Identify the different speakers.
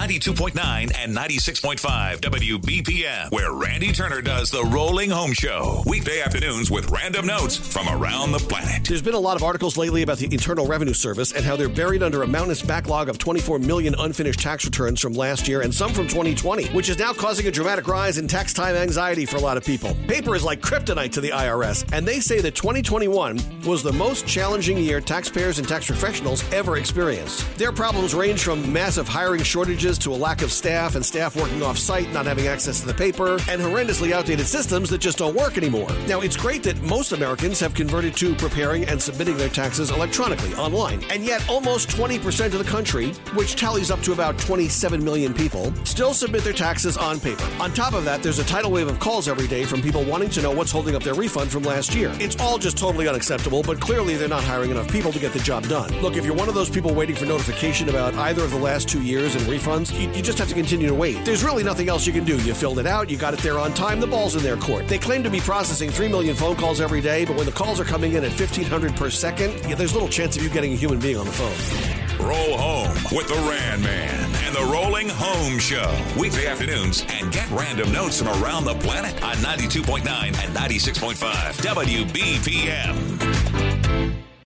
Speaker 1: 92.9 and 96.5 WBPM, where Randy Turner does the Rolling Home Show. Weekday afternoons with random notes from around the planet.
Speaker 2: There's been a lot of articles lately about the Internal Revenue Service and how they're buried under a mountainous backlog of 24 million unfinished tax returns from last year and some from 2020, which is now causing a dramatic rise in tax time anxiety for a lot of people. Paper is like kryptonite to the IRS, and they say that 2021 was the most challenging year taxpayers and tax professionals ever experienced. Their problems range from massive hiring shortages to a lack of staff and staff working off-site, not having access to the paper, and horrendously outdated systems that just don't work anymore. Now, it's great that most Americans have converted to preparing and submitting their taxes electronically, online, and yet almost 20% of the country, which tallies up to about 27 million people, still submit their taxes on paper. On top of that, there's a tidal wave of calls every day from people wanting to know what's holding up their refund from last year. It's all just totally unacceptable, but clearly they're not hiring enough people to get the job done. Look, if you're one of those people waiting for notification about either of the last 2 years in refunds, you just have to continue to wait. There's really nothing else you can do. You filled it out, you got it there on time, the ball's in their court. They claim to be processing 3 million phone calls every day, but when the calls are coming in at 1,500 per second, there's little chance of you getting a human being on the phone.
Speaker 1: Roll home with the Ran Man and the Rolling Home Show. Weekday afternoons, and get random notes from around the planet on 92.9 and 96.5 WBPM.